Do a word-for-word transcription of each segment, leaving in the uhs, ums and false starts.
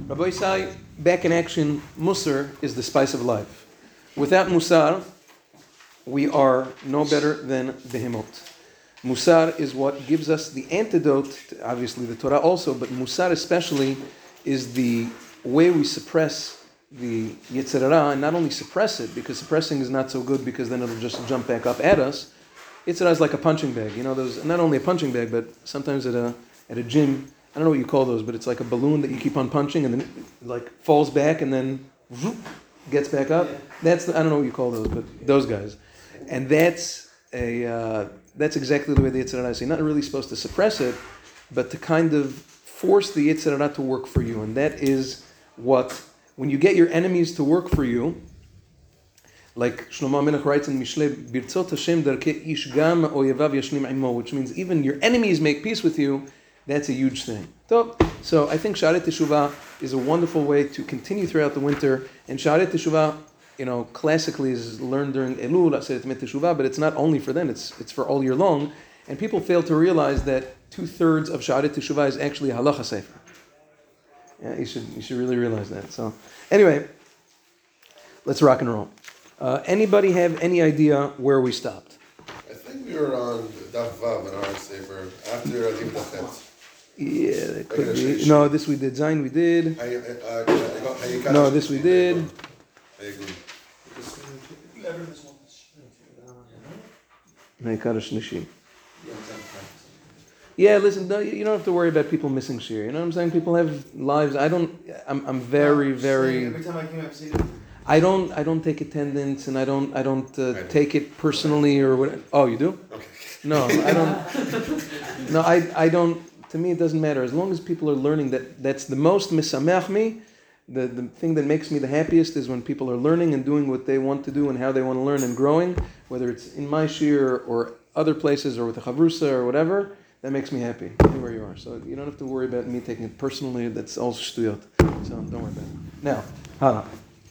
Rabbi Isai, back in action, Musar is the spice of life. Without Musar, we are no better than Behemot. Musar is what gives us the antidote, to, obviously the Torah also, but Musar especially is the way we suppress the Yetzer Hara, and not only suppress it, because suppressing is not so good because then it'll just jump back up at us. Yetzer Hara is like a punching bag. You know, there's not only a punching bag, but sometimes at a at a gym, I don't know what you call those, but it's like a balloon that you keep on punching and then it like falls back and then whoop, gets back up. Yeah. That's the, I don't know what you call those, but those guys. And that's a uh, that's exactly the way the Yetzer Hara is. You're not really supposed to suppress it, but to kind of force the Yetzer Hara to work for you. And that is what, when you get your enemies to work for you, like Shlomo HaMelech writes in Mishlei, Birtzot Hashem darkei ish gam oyevav yashlim imo, which means even your enemies make peace with you. That's a huge thing. So I think Sha'arei Teshuvah is a wonderful way to continue throughout the winter. And Sha'arei Teshuvah, you know, classically is learned during Elul, Aseret Emet Teshuvah, but it's not only for them, it's it's for all year long. And people fail to realize that two-thirds of Sha'arei Teshuvah is actually a halacha sefer. Yeah, you should you should really realize that. So anyway, let's rock and roll. Uh, anybody have any idea where we stopped? I think we were on Daf Vav in our sefer after I think the Chet. Yeah, it could be. No, this we did. Zayin we did. No, this we did. Yeah, listen, no, you don't have to worry about people missing shir. You know what I'm saying? People have lives. I don't. I'm. I'm very, very. Every time I came up, see. I don't. I don't take attendance, and I don't. I don't uh, take it personally or what. Oh, you do? Okay. No, I don't. No, I. I don't. To me, it doesn't matter. As long as people are learning that, that's the most misamech me. The the thing that makes me the happiest is when people are learning and doing what they want to do and how they want to learn and growing, whether it's in my shir or other places or with a chavrusa or whatever. That makes me happy, anywhere you are. So you don't have to worry about me taking it personally. That's all shtuyot. So don't worry about it. Now, hala.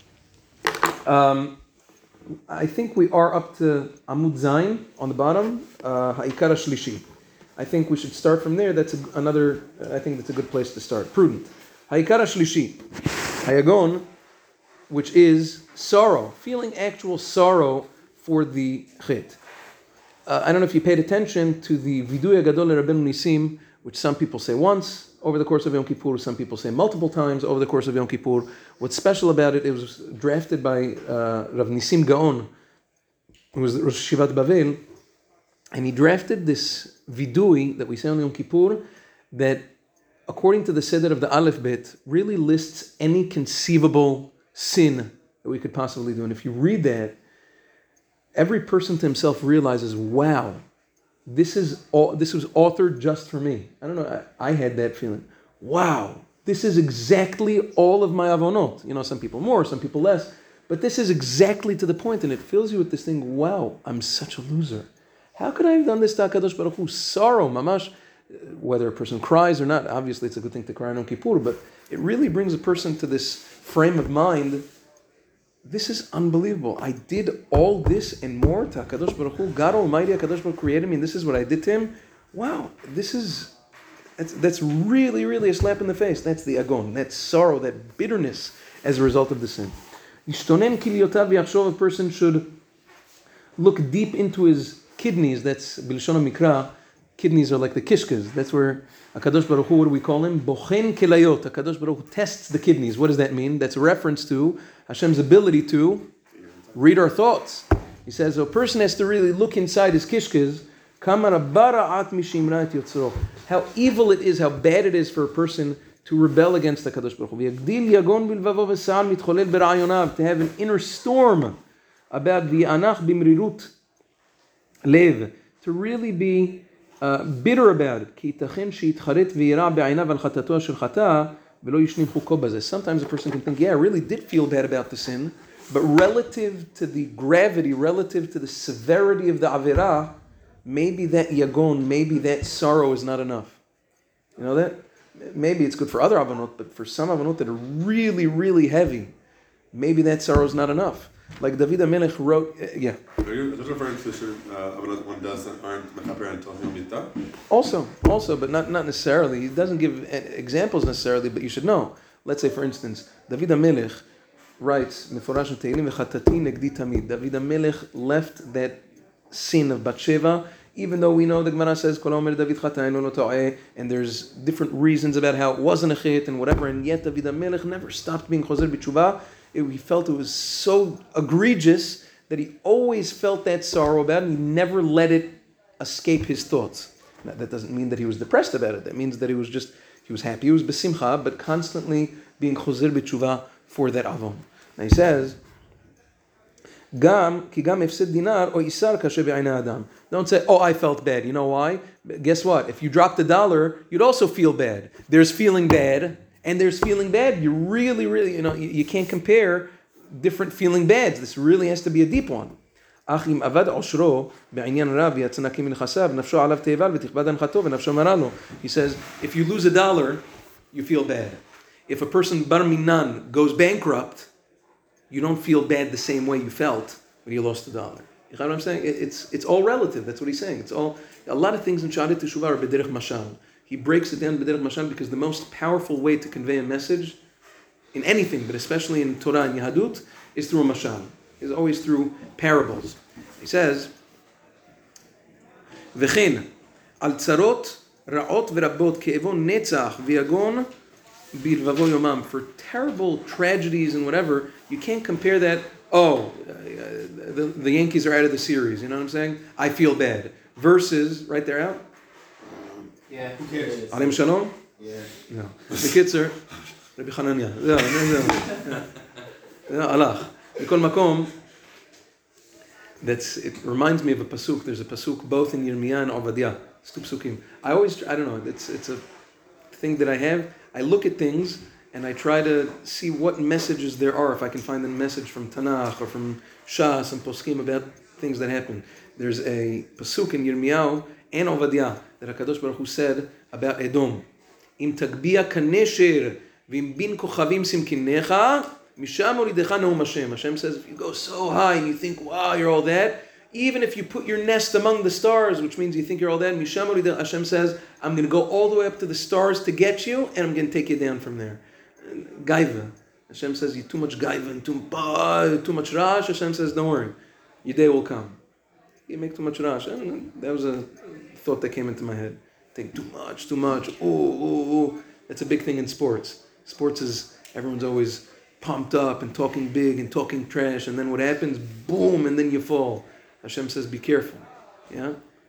Um, I think we are up to Amud Zayin on the bottom, Ha'ikar Shlishi. I think we should start from there. That's a, another, I think that's a good place to start. Prudent. Ha'ikar Shlishi. Hayagon, which is sorrow, feeling actual sorrow for the chit. Uh, I don't know if you paid attention to the Vidui Gadol Rabbeinu Nisim, which some people say once over the course of Yom Kippur, some people say multiple times over the course of Yom Kippur. What's special about it, it was drafted by uh, Rav Nisim Gaon, who was Rosh Yeshivat Bavel, and he drafted this Vidui that we say on Yom Kippur that, according to the Seder of the Aleph Bet, really lists any conceivable sin that we could possibly do. And if you read that, every person to himself realizes, wow, this is all, this was authored just for me. I don't know, I, I had that feeling. Wow, this is exactly all of my avonot. You know, some people more, some people less, but this is exactly to the point, and it fills you with this thing, wow, I'm such a loser. How could I have done this to HaKadosh Baruch Hu? Sorrow, mamash, whether a person cries or not. Obviously, it's a good thing to cry on Yom Kippur, but it really brings a person to this frame of mind. This is unbelievable. I did all this and more to HaKadosh Baruch Hu. God Almighty, HaKadosh Baruch Hu created me, and this is what I did to Him. Wow, this is, that's, that's really, really a slap in the face. That's the agon, that sorrow, that bitterness as a result of the sin. Yishtonen kilyotav yachshov, a person should look deep into his kidneys. That's Bilshon HaMikra. Kidneys are like the kishkas. That's where HaKadosh Baruch Hu, what do we call him? Bochen kelayot. HaKadosh Baruch Hu tests the kidneys. What does that mean? That's a reference to Hashem's ability to read our thoughts. He says a person has to really look inside his kishkas. How evil it is, how bad it is for a person to rebel against HaKadosh Baruch Hu. To have an inner storm about v'anach bimrirut lev, to really be Uh, bitter about it. Sometimes a person can think, yeah, I really did feel bad about the sin, but relative to the gravity, relative to the severity of the avirah, maybe that yagon, maybe that sorrow is not enough. You know that? Maybe it's good for other avanot, but for some avanot that are really, really heavy, maybe that sorrow is not enough. Like David HaMelech wrote, uh, yeah. Are you referring to uh, avanot one does that aren't mechaper until Yom Also, also, but not, not necessarily. He doesn't give examples necessarily, but you should know. let's say for instance, David HaMelech writes, מפורש בתהילים וחטאתי נגדי תמיד. David HaMelech left that sin of Bathsheba, even though we know the Gemara says, Kol Omer David Chatainu Lo To'eh, and there's different reasons about how it wasn't a chit and whatever, and yet David HaMelech never stopped being Choser B'Tshuva. It, he felt it was so egregious that he always felt that sorrow about it, and he never let it escape his thoughts. Now, that doesn't mean that he was depressed about it. That means that he was just, he was happy, he was besimcha, but constantly being Choser B'Tshuva for that avon. Now he says, Gam, ki gam efsed dinar o isar kashe be'ayna adam. Don't say, oh, I felt bad. You know why? Guess what? If you dropped a dollar, you'd also feel bad. There's feeling bad, and there's feeling bad. You really, really, you know, you, you can't compare different feeling bads. This really has to be a deep one. אך אם אבד עושרו בעניין רב ויצא נקי מנכסיו, נפשו עליו תאבל ותכבד אנחתו ונפשו מרה לו. He says, if you lose a dollar, you feel bad. If a person bar minan goes bankrupt, you don't feel bad the same way you felt when you lost a dollar. You know what I'm saying? It's it's all relative. That's what he's saying. It's all a lot of things in Sha'arit Teshuvah are b'derech mashal. He breaks it down b'derech mashal because the most powerful way to convey a message in anything, but especially in Torah and Yahadut, is through a mashal. It's always through parables. He says, "V'chein al tzarot ra'ot v'rabot ke'evon netzach v'yagon." For terrible tragedies and whatever, you can't compare that, oh, uh, the, the Yankees are out of the series, you know what I'm saying? I feel bad. Versus, right there out? Yeah, who cares? Alim Shalom? Yeah. No. The kids are, Rabbi Hanania. No, no, no. No, Allah. Mikol Makom, that's, it reminds me of a pasuk. There's a pasuk both in Yirmiyah and Obadiah. It's two pasukim. I always, I don't know, it's it's a thing that I have. I look at things and I try to see what messages there are, if I can find a message from Tanakh or from Shas and Poskim about things that happen. There's a pasuk in Yirmiyahu and Ovadiah that HaKadosh Baruch Hu said about Edom. Im tagbia kanesher v'im bin kochavim simkinecha misham oridecha neum Hashem. Hashem says, if you go so high and you think, wow, you're all that, even if you put your nest among the stars, which means you think you're all that, Misham oridecha, Hashem says, I'm going to go all the way up to the stars to get you, and I'm going to take you down from there. Gaiva. Hashem says, you're too much gaiva and too, bah, too much rash. Hashem says, don't worry, your day will come. You make too much rash. And that was a thought that came into my head. Think too much, too much. Ooh, ooh, ooh. That's a big thing in sports. Sports is, everyone's always pumped up and talking big and talking trash, and then what happens? Boom, and then you fall. Hashem says, be careful. Yeah?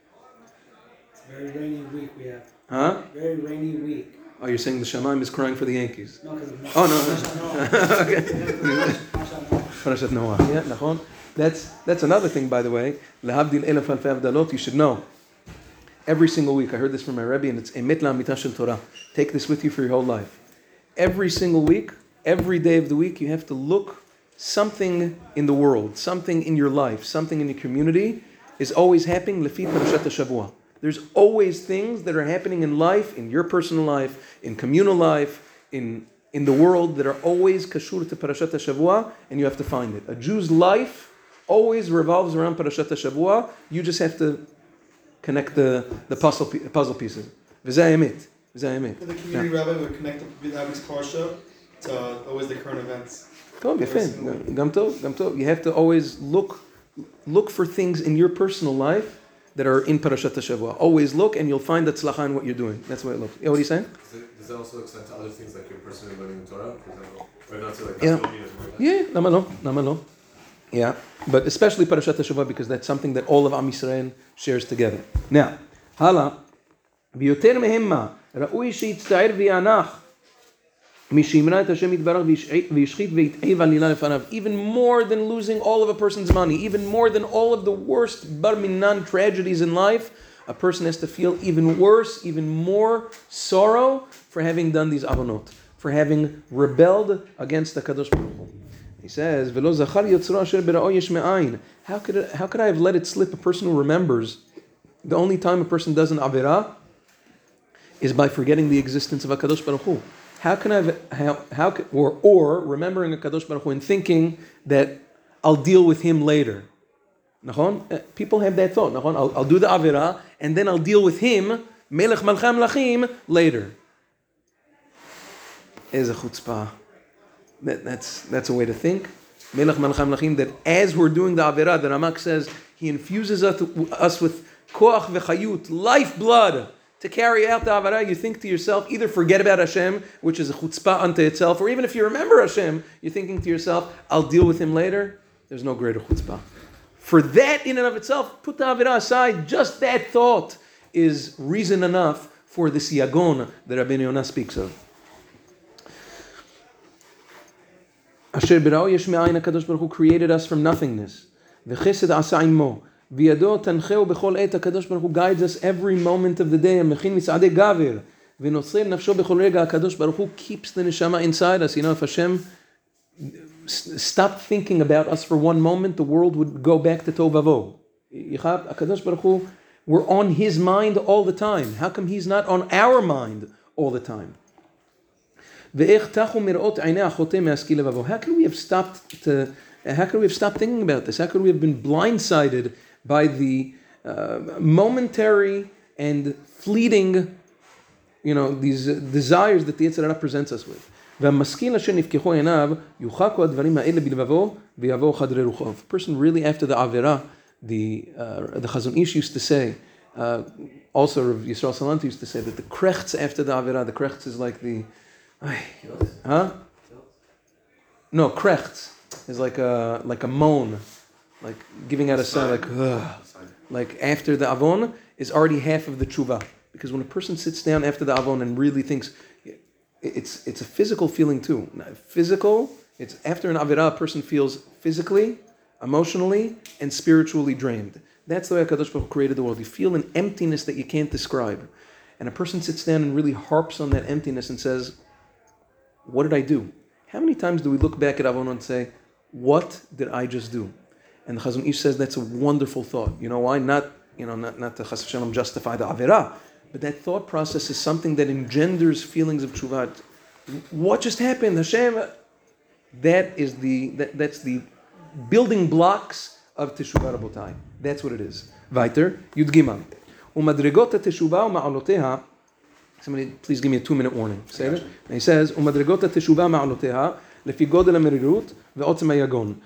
It's a very rainy week we have. Huh? Very rainy week. Oh, you're saying the Shemaim is crying for the Yankees? No, because of Oh, no. Okay. Parashat Noah. Yeah, nachon. That's that's another thing, by the way. Lahavdil elef alfei avdalot. You should know. Every single week, I heard this from my Rebbe, and it's emet la'amita shel Torah. Take this with you for your whole life. Every single week, every day of the week, you have to look something in the world, something in your life, something in your community is always happening. Lefi parashat hashavua. There's always things that are happening in life, in your personal life, in communal life, in in the world that are always kashur to Parashat HaShavua, and you have to find it. A Jew's life always revolves around Parashat HaShavua. You just have to connect the, the puzzle puzzle pieces. V'zeh emet. V'zeh emet. The community rabbi would connect the week's parsha to uh, always the current events. טוב, יפה. גם טוב, גם טוב. You have to always look look for things in your personal life that are in Parashat HaShavua. Always look, and you'll find that tzlacha in what you're doing. That's the way it looks. Yeah, what are you saying? Does, it, does that also extend to other things like you're personally learning in Torah, for example? Or not to like Yeah. like Yeah, lama lo, lama lo. Yeah, but especially Parashat HaShavua because that's something that all of Am Yisrael shares together. Now, hala, ויותר מהמה, ראוי שיצטער ויענך, משאמרה את השם יתברך וישחית ויתאב עלילה לפניו. Even more than losing all of a person's money, even more than all of the worst bar minan tragedies in life, a person has to feel even worse, even more sorrow for having done these avonot, for having rebelled against the Kadosh Baruch Hu. He says, "Velo zachar yotzro asher bera'o yesh me'ayin." How could it, how could I have let it slip? A person who remembers the only time a person does an avera is by forgetting the existence of a Kadosh Baruch Hu. How can I have, how, how can, or or remembering a Kadosh Baruch Hu and thinking that I'll deal with him later. Nachon? People have that thought. Nachon? I'll, I'll do the avera and then I'll deal with him, Melech Malcham Lachim, later. is a chutzpah. That, that's, that's a way to think. Melech Malachim Lachim, that as we're doing the Avirah, the Ramak says, he infuses us, us with koach v'chayut, lifeblood, to carry out the Avirah. You think to yourself, either forget about Hashem, which is a chutzpah unto itself, or even if you remember Hashem, you're thinking to yourself, I'll deal with him later. There's no greater chutzpah. For that in and of itself, put the Avirah aside, just that thought is reason enough for the siyagon that Rabbeinu Yonah speaks of. Asher b'ra'o yesh me'ayin HaKadosh Baruch Hu created us from nothingness. V'chesed asa imo. V'yado tancheu b'chol et. HaKadosh Baruch Hu guides us every moment of the day. Mechin mitzadei gaver. V'notzir nafsho b'chol rega. HaKadosh Baruch Hu keeps the neshama inside us. You know, if Hashem stopped thinking about us for one moment, the world would go back to tovavo. HaKadosh Baruch Hu, we're on His mind all the time. How come He's not on our mind all the time? How can we have stopped to? How could we have stopped thinking about this? How could we have been blindsided by the uh, momentary and fleeting, you know, these uh, desires that the Yetzer Hara presents us with? A person really after the Avirah, the uh, the Chazon Ish used to say, uh, also Rav Yisrael Salanter used to say that the krechts after the Avirah, the krechts is like the Huh? No, krechts is like a like a moan, like giving out a sound, like ugh. Like after the avon is already half of the tshuva. Because when a person sits down after the avon and really thinks, it's it's a physical feeling too. Physical, it's after an avirah, a person feels physically, emotionally, and spiritually drained. That's the way HaKadosh Baruch Hu created the world. You feel an emptiness that you can't describe. And a person sits down and really harps on that emptiness and says, what did I do? How many times do we look back at Avon and say, what did I just do? And the Chazon Ish says that's a wonderful thought. You know why? Not, you know, not, not to Chas v'Shalom justify the Avirah, but that thought process is something that engenders feelings of tshuva. What just happened? Hashem, that is the, that, that's the building blocks of Teshuvah Rabotai. That's what it is. Weiter, Yud Gimel. Umadrigot Teshuvah u'ma'aloteha. Somebody, please give me a two-minute warning. Say it. And he says, "Umadrigot teshuvah ma'aloteha lefi godel hamerirut ve'otzem hayagon."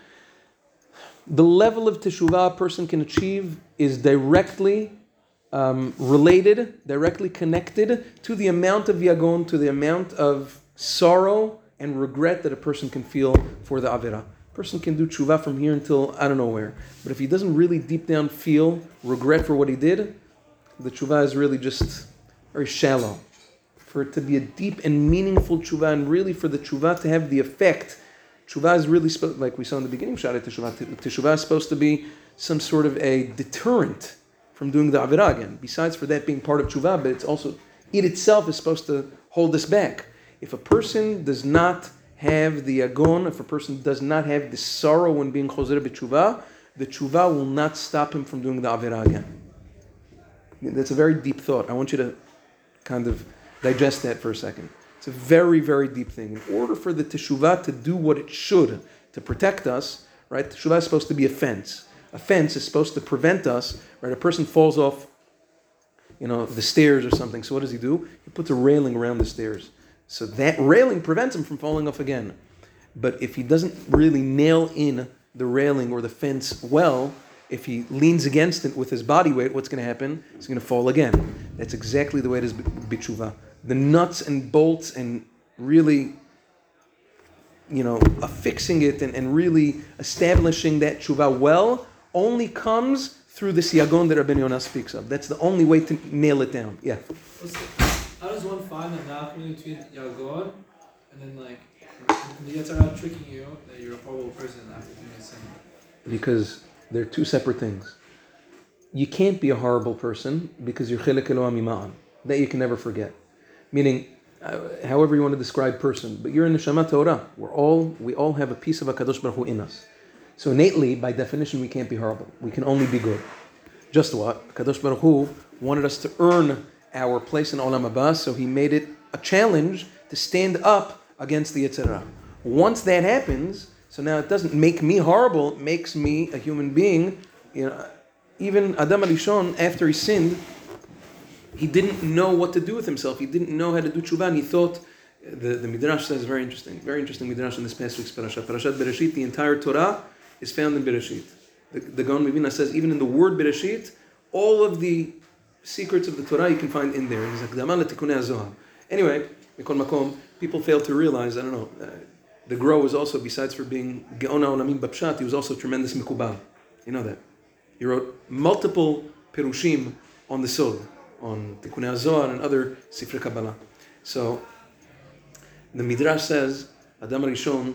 The level of teshuvah a person can achieve is directly um, related, directly connected to the amount of yagon, to the amount of sorrow and regret that a person can feel for the avirah. A person can do teshuvah from here until I don't know where, but if he doesn't really deep down feel regret for what he did, the teshuvah is really just very shallow. For it to be a deep and meaningful tshuva, and really for the tshuva to have the effect, tshuva is really supposed, like we saw in the beginning, Sha'arei Teshuvah, teshuvah is supposed to be some sort of a deterrent from doing the avirah again. Besides for that being part of tshuva, but it's also, it itself is supposed to hold us back. If a person does not have the agon, if a person does not have the sorrow when being chozer b'tshuva, the tshuva will not stop him from doing the avirah again. That's a very deep thought. I want you to kind of digest that for a second. It's a very, very deep thing. In order for the teshuvah to do what it should, to protect us, right? Teshuvah is supposed to be a fence. A fence is supposed to prevent us, right? A person falls off, you know, the stairs or something. So what does he do? He puts a railing around the stairs. So that railing prevents him from falling off again. But if he doesn't really nail in the railing or the fence well, if he leans against it with his body weight, what's going to happen? He's going to fall again. That's exactly the way it is b'teshuvah. The nuts and bolts and really, you know, affixing it and, and really establishing that teshuvah well only comes through the siyagon that Rabbeinu Yonah speaks of. That's the only way to nail it down. Yeah. How does one find the knocking between yagon and then like the Yetzer Hara tricking you that you're a horrible person after doing a sin? Because they're two separate things. You can't be a horrible person because you're chilek Elohim ima'an. That you can never forget. Meaning, uh, however you want to describe person, but you're in Neshama Torah. We're all, we all have a piece of HaKadosh Baruch Hu in us. So innately, by definition, we can't be horrible. We can only be good. Just what? HaKadosh Baruch Hu wanted us to earn our place in Olam Haba, so He made it a challenge to stand up against the Yetzer Hara. Once that happens, so now it doesn't make me horrible, it makes me a human being. You know, even Adam HaRishon, after he sinned, he didn't know what to do with himself. He didn't know how to do tshuva, and he thought, The, the Midrash says very interesting, very interesting Midrash in this past week's parasha. Parashat Bereshit, the entire Torah is found in Bereshit. The, the Gaon Mivina says even in the word Bereshit, all of the secrets of the Torah you can find in there. It's Akdama L'Tikunei HaZohar. Anyway, Mikol Makom, people fail to realize, I don't know, uh, the Gro was also, besides for being Geon HaOlamim Bapshat, he was also a tremendous Mikubal. You know that. He wrote multiple Perushim on the Sod, on Tikunei HaZohar and other Sifrei Kabbalah. So, the Midrash says, Adam Rishon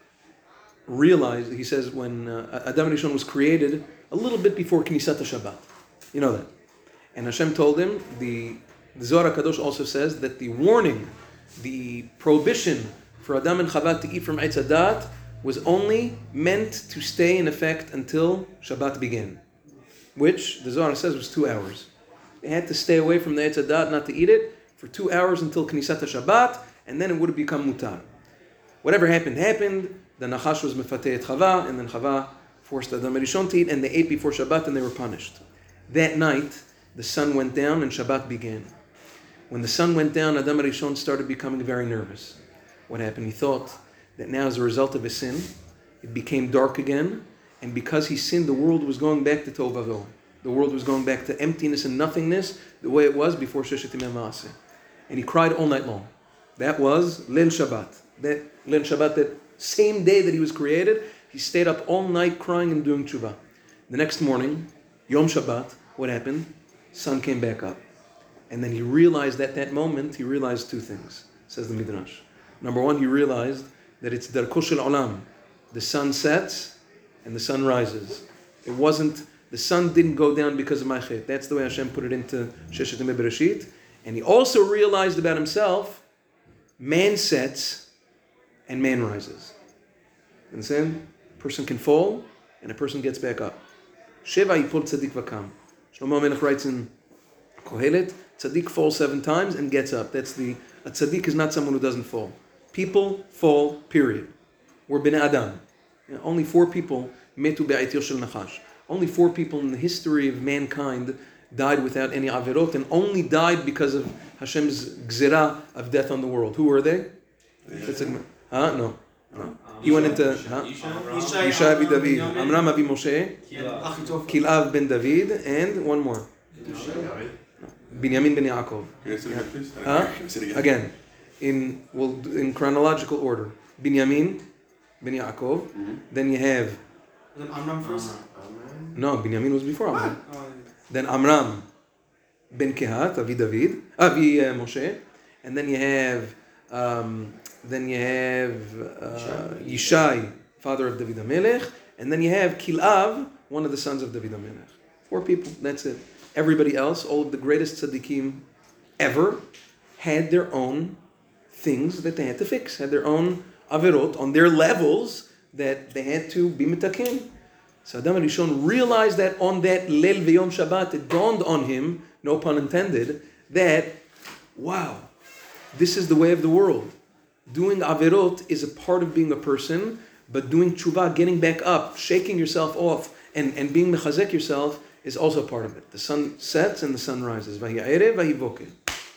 realized, he says, when uh, Adam Rishon was created, a little bit before Knisat HaShabbat. You know that. And Hashem told him, the, the Zohar HaKadosh also says that the warning, the prohibition for Adam and Chava to eat from Eitz Hadat was only meant to stay in effect until Shabbat began. Which, the Zohar says, was two hours. They had to stay away from the Eitz Hadat, not to eat it, for two hours until Knisat HaShabbat, and then it would have become mutar. Whatever happened, happened. The Nachash was mefateh et Chava, and then Chava forced Adam Rishon to eat, and they ate before Shabbat, and they were punished. That night, the sun went down, and Shabbat began. When the sun went down, Adam Rishon started becoming very nervous. What happened? He thought that now, as a result of his sin, it became dark again, and because he sinned, the world was going back to Tov Vavoh. The world was going back to emptiness and nothingness, the way it was before Sheshet Yimei Maaseh. And he cried all night long. That was Leil Shabbat. That Leil Shabbat, that same day that he was created, he stayed up all night crying and doing tshuva. The next morning, Yom Shabbat, what happened? Sun came back up. And then he realized at that moment, he realized two things, says the Midrash. Number one, he realized that it's Darko Shel Olam. The sun sets and the sun rises. It wasn't, the sun didn't go down because of my chet. That's the way Hashem put it into Sheshet Yimei Bereshit. And he also realized about himself, man sets and man rises. Understand? A person can fall and a person gets back up. Sheva yipol tzaddik vakam. Shlomo HaMelech writes in Kohelet, tzaddik falls seven times and gets up. That's the, a tzaddik is not someone who doesn't fall. People fall, period. We're bnei Adam. You know, only four people metu be'aitio shel nachash. Only four people in the history of mankind died without any averot, and only died because of Hashem's gzera of death on the world. Who were they? Yeah. Huh? No. no. He went into huh? Yishai Avi David, Amram Avi Moshe, Kilav ben David, and one more. Binyamin ben Yaakov. Huh? Again, in well, in chronological order. Binyamin ben Yaakov. Mm-hmm. Then you have. Amram first. No, Binyamin was before Amram. Oh. Then Amram ben Kehat, Avi David, Avi uh, Moshe, and then you have, um, then you have uh, Yishai, father of David HaMelech, and then you have Kilav, one of the sons of David HaMelech. Four people. That's it. Everybody else, all of the greatest tzaddikim ever, had their own things that they had to fix, had their own averot on their levels that they had to be mitakin. So Adam Rishon realized that on that Leil V'Yom Shabbat, it dawned on him, no pun intended, that, wow, this is the way of the world. Doing averot is a part of being a person, but doing tshuva, getting back up, shaking yourself off, and, and being mechazek yourself is also part of it. The sun sets and the sun rises. Vahi erev, vahi boker.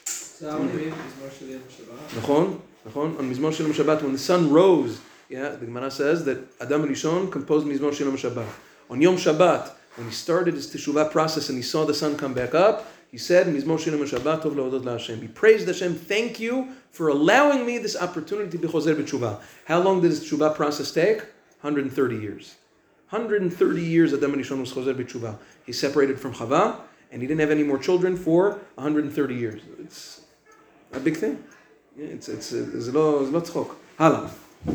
So how we read Mizmor Shel Yom Shabbat? Nachon, nachon. On Mizmor Shel Yom Shabbat, when the sun rose, yeah, the Gemara says that Adam Rishon composed Mizmor Shel Yom Shabbat. On Yom Shabbat, when he started his teshuvah process and he saw the sun come back up, he said, Mizmor Shel Yom Shabbat tov le'odot la'Hashem. He praised Hashem, thank you for allowing me this opportunity to be chozer b'teshuvah. How long did this teshuvah process take? one hundred thirty years. one hundred thirty years Adam Rishon was chozer b'teshuvah. He separated from Chava, and he didn't have any more children for one hundred thirty years. It's a big thing. Yeah, it's it's it's a lot tzchok. Hala.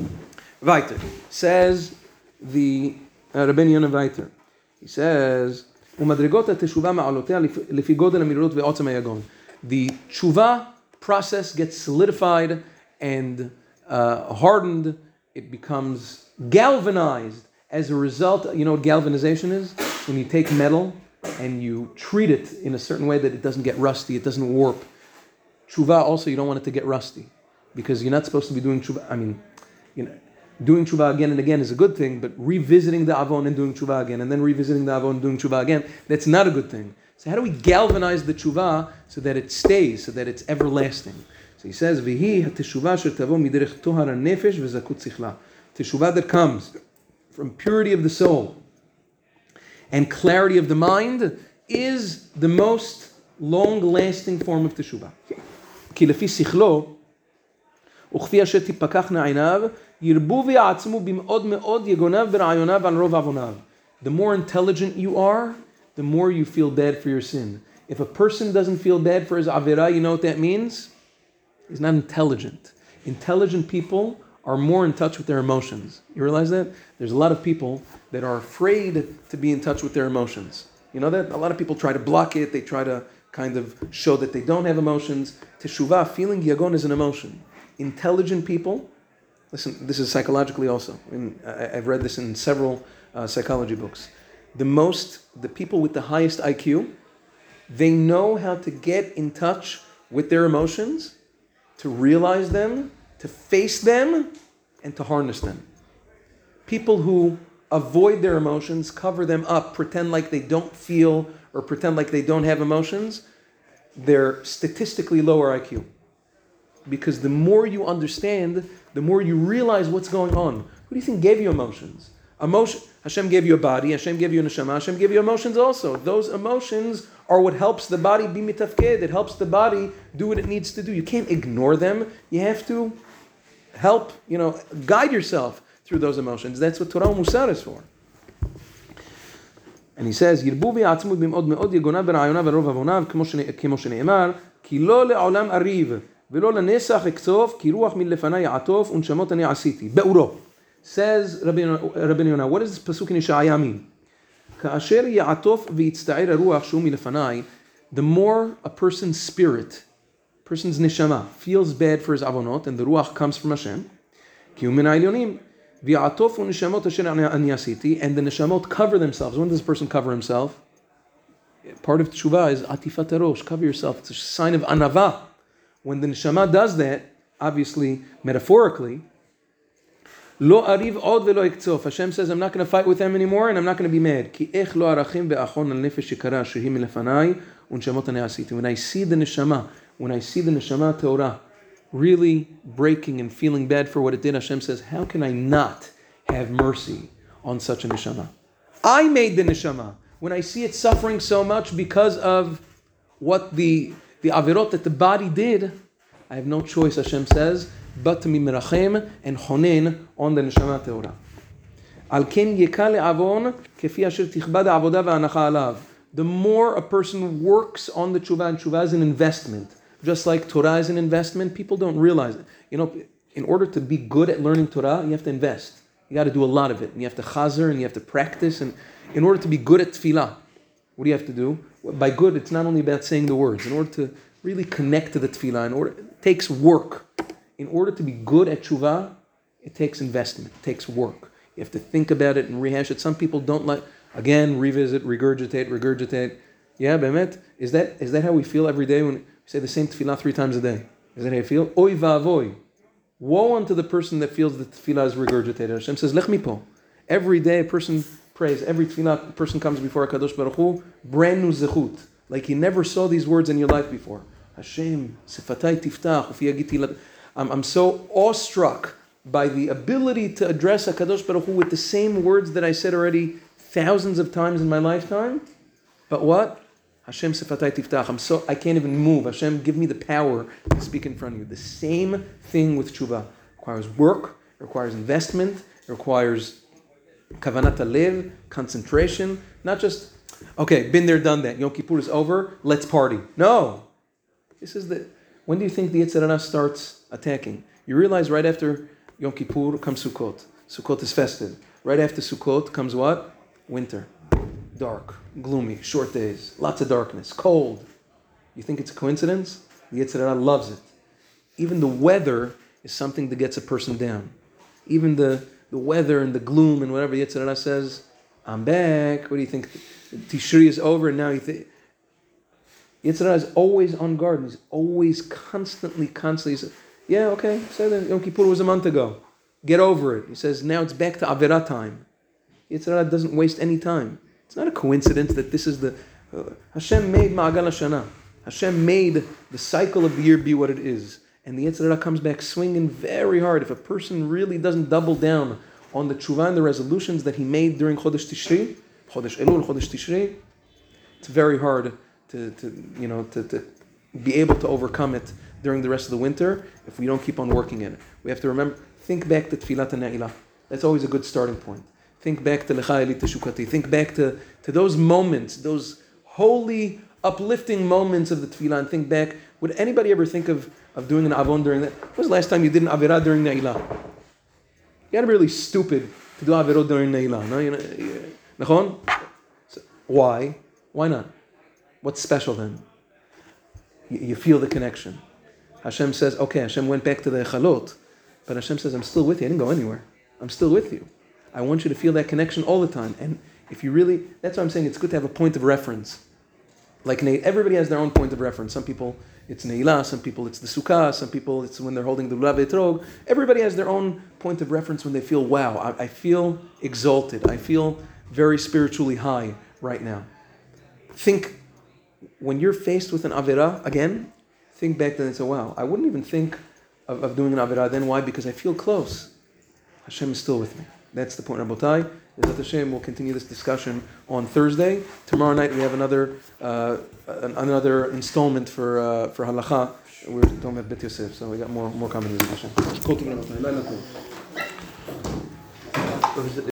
Weiter. Says the uh, Rabbeinu Yonah Weiter. He says, "Umadrigot teshuvah ma'alotea lefi godel hamirut ve'otzem hayagon." The tshuva process gets solidified and uh, hardened. It becomes galvanized as a result. You know what galvanization is? When you take metal and you treat it in a certain way that it doesn't get rusty, it doesn't warp. Tshuva also, you don't want it to get rusty because you're not supposed to be doing tshuva. I mean, you know, doing tshuva again and again is a good thing, but revisiting the avon and doing tshuva again, and then revisiting the avon and doing tshuva again, that's not a good thing. So how do we galvanize the tshuva so that it stays, so that it's everlasting? So he says, "V'hi hateshuvah asher tavo miderech tohar hanefesh v'zakut sichla." Teshuvah that comes from purity of the soul and clarity of the mind is the most long-lasting form of teshuvah. כי לפי שכלו, וכפי אשר תפקחנה עיניו, ירבו ויעצמו במאוד מאוד יגוניו ורעיוניו על רוב עווניו. The more intelligent you are, the more you feel bad for your sin. If a person doesn't feel bad for his avera, you know what that means? He's not intelligent. Intelligent people are more in touch with their emotions. You realize that? There's a lot of people that are afraid to be in touch with their emotions. You know that? A lot of people try to block it. They try to kind of show that they don't have emotions. Teshuvah, feeling yagon, is an emotion. Intelligent people, listen, this is psychologically also. And I've read this in several uh, psychology books. The most, the people with the highest I Q, they know how to get in touch with their emotions, to realize them, to face them, and to harness them. People who avoid their emotions, cover them up, pretend like they don't feel or pretend like they don't have emotions, they're statistically lower I Q. Because the more you understand, the more you realize what's going on. Who do you think gave you emotions? Emotion. Hashem gave you a body, Hashem gave you a neshama, Hashem gave you emotions also. Those emotions are what helps the body be mitafked. It helps the body do what it needs to do. You can't ignore them. You have to help, you know, guide yourself through those emotions. That's what Torah Musar is for. And he says, ירבו ויעצמו במאוד מאוד יגוניו ברעיוניו ורוב עווניו, כמו שנאמר, כי לא לעולם אריב, ולא לנסח אקצוף, כי רוח מלפני יעטוף, ונשמות אני עשיתי. באורו. Says Rabbi Yonah, what does this pasuk in Yeshaya mean? כאשר יעטוף ויצטער הרוח שהוא מלפני, the more a person's spirit, person's neshama, feels bad for his avonot, and the ruach comes from Hashem, כי הוא מן העליונים, ויעטוף ונשמות אשר אני עשיתי, and the neshamot cover themselves. When does a person cover himself? Part of teshuvah is atifat harosh, cover yourself. It's a sign of anava. When the neshama does that, obviously, metaphorically, Lo ariv od velo ekzof. Hashem says, I'm not going to fight with them anymore, and I'm not going to be mad. Ki ech lo arachim be'achon al nefesh shekara shehi milefanai unshemot ani asiti. When I see the neshama, when I see the neshama Torah really breaking and feeling bad for what it did, Hashem says, how can I not have mercy on such a neshama? I made the neshama. When I see it suffering so much because of what the the avirot that the body did, I have no choice, Hashem says, but to be merachem and chonen on the neshama teora. Al ken yeka le'avon kefi asher tichbad ha'avoda ve'hanacha alav. The more a person works on the tshuva, and tshuva is an investment, just like Torah is an investment, people don't realize it. You know, in order to be good at learning Torah, you have to invest. You got to do a lot of it, and you have to chazer, and you have to practice. And in order to be good at tefillah, what do you have to do? By good, it's not only about saying the words. In order to really connect to the tefillah, in order, it takes work. In order to be good at tshuva, it takes investment, it takes work. You have to think about it and rehash it. Some people don't like, again, revisit, regurgitate, regurgitate. Yeah, bemet, is that is that how we feel every day when we say the same tefillah three times a day? Is that how you feel? Oy va'avoy. Woe unto the person that feels that tefillah is regurgitated. Hashem says, lech mipo. Every day a person prays, every tefillah a person comes before HaKadosh Baruch Hu, brand new zechut. Like you never saw these words in your life before. Hashem, sifatai tiftach, ufi yagiti. I'm, I'm so awestruck by the ability to address HaKadosh Baruch Hu with the same words that I said already thousands of times in my lifetime. But what? Hashem sifatai tiftach. I'm so, I can't even move. Hashem, give me the power to speak in front of you. The same thing with tshuva. It requires work, it requires investment, it requires kavanat halev, concentration. Not just, okay, been there, done that. Yom Kippur is over, let's party. No. This is the, when do you think the Yetzer Hara starts attacking? You realize right after Yom Kippur comes Sukkot. Sukkot is festive. Right after Sukkot comes what? Winter. Dark, gloomy, short days, lots of darkness, cold. You think it's a coincidence? The Yetzer Hara loves it. Even the weather is something that gets a person down. Even the, the weather and the gloom and whatever the Yetzer Hara says, I'm back. What do you think? Tishri is over and now you think... Yetzer Hara is always on guard. He's always constantly, constantly... He says, yeah, okay, say that Yom Kippur was a month ago. Get over it. He says, now it's back to Avirah time. Yetzer Hara doesn't waste any time. It's not a coincidence that this is the... Uh, Hashem made Ma'agal HaShana. Hashem made the cycle of the year be what it is. and the Yetzer Hara comes back swinging very hard. If a person really doesn't double down on the tshuva and the resolutions that he made during Chodesh Tishri, Chodesh Elul, Chodesh Tishri, it's very hard to, to you know, to, to be able to overcome it during the rest of the winter if we don't keep on working in it. We have to remember, think back to Tfilat HaNe'ilah. That's always a good starting point. Think back to Lecha Eli Teshukati. Think back to, to those moments, those holy, uplifting moments of the Tfilah, and think back, would anybody ever think of, of doing an Avon during that? When was the last time you did an Avirah during Ne'ilah? You gotta be really stupid to do Avirot during Ne'ilah, no? You know, so, why? Why not? What's special then? You, you feel the connection. Hashem says, okay, Hashem went back to the Echalot, but Hashem says, I'm still with you. I didn't go anywhere. I'm still with you. I want you to feel that connection all the time. And if you really, that's why I'm saying it's good to have a point of reference. Like everybody has their own point of reference. Some people it's Ne'ilah, some people it's the Sukkah, some people it's when they're holding the Lulav Etrog. Everybody has their own point of reference when they feel, wow, I, I feel exalted. I feel very spiritually high right now. Think, when you're faced with an Avirah, again, think back then and say, wow, I wouldn't even think of, of doing an Avirah then. Why? Because I feel close. Hashem is still with me. That's the point, Rabotai. Yezrat Hashem, we'll continue this discussion on Thursday. Tomorrow night we have another uh, another installment for uh, for Halacha. We're talking about Bet Yosef, so we got more more coming. Yezrat Hashem.